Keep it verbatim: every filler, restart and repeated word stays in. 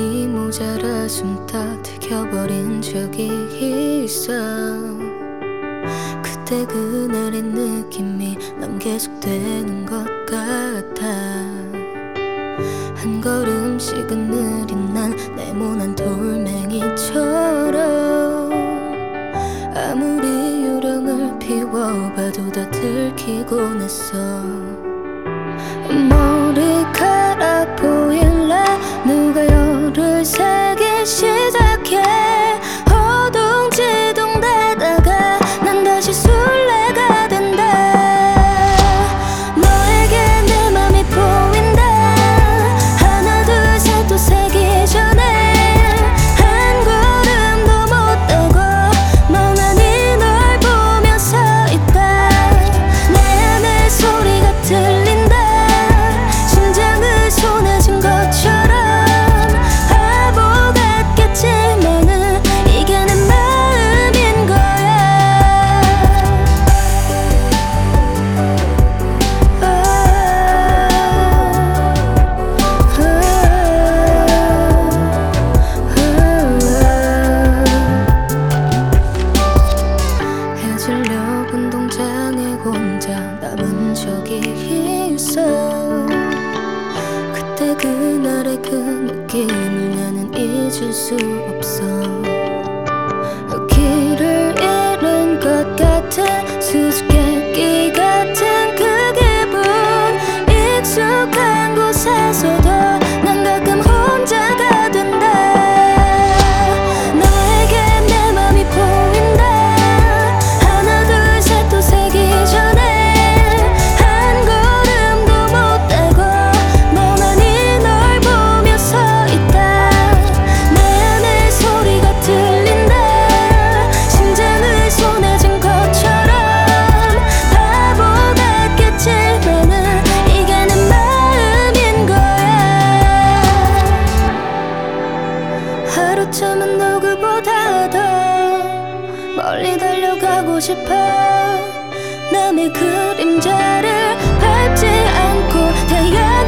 힘이 모자라 숨 다 들켜버린 적이 있어. 그때 그날의 느낌이 난 계속되는 것 같아. 한 걸음씩은 느린 난 네모난 돌멩이처럼 아무리 요령을 피워봐도 다 들키곤 했어. 머리카락 보일래? 누가 열을 세기 시작해. 허둥지둥대다가 난 다시 술래가 된다. 너에게 내 맘이 보인다. 하나 둘 셋 또 세기 전에 한 걸음도 못 따고 멍하니 널 보며 서 있다. 내 안에 소리가 들린다. 심장을 손에 쥔 것처럼 바보 같겠지만은 이게 내 마음인 거야. 아, 아, 아. 헤어지려고 운동장에 혼자 남은 적이 있어. 그때 그날의 그 느낌을 나는 잊을 수 없어. 길을 잃은 것 같은 수수께끼 같은 그 기분. 익숙한 곳에서도 난 가끔 혼자가 된다. 너에게 내 맘이 보인다. 하나 둘 셋 또 세기 전에 한 걸음도 못 따고 멍하니 널 보며 서 있다. 내 안에 소리가 들린다. 심장을 손에 쥔 것처럼 바보 같겠지만은 이게 내 마음인 거야. 하루쯤은 누구보다 더 멀리 달려가고 싶어. 남의 그림자를 밟지 않고 태양